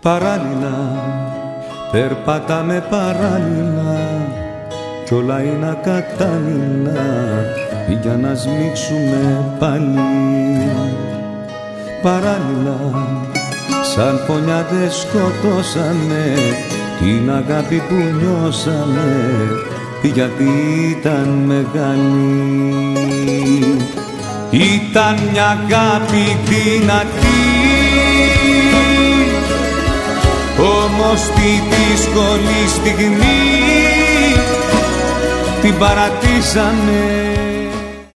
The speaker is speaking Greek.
Παράλληλα, περπατάμε παράλληλα κι όλα είναι ακατάλληλα για να σμίξουμε πάλι. Παράλληλα, σαν φωνιάδες σκοτώσαμε την αγάπη που νιώσαμε γιατί ήταν μεγάλη. Ήταν μια αγάπη δυνατή, όμως τη δύσκολη στιγμή την παρατήσαμε.